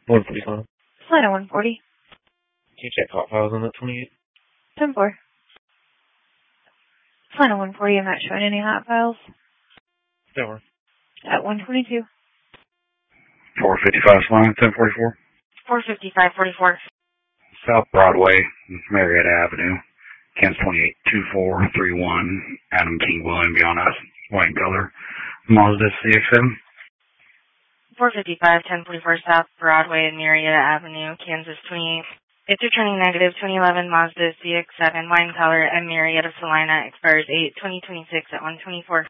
145. Flight 140. Can you check hot files on that 28? 10-4. Flight 140, I'm not showing any hot files. Never. At 122. 455 line, 1044. 455-44. South Broadway, Marietta Avenue, Kansas 282431, Adam King William beyond us, white color, Mazda CX-7. 455-1044 South Broadway and Marietta Avenue, Kansas 28. It's returning negative 2011 Mazda CX-7, wine color, and Marietta Salina, expires 8/2026 at 124.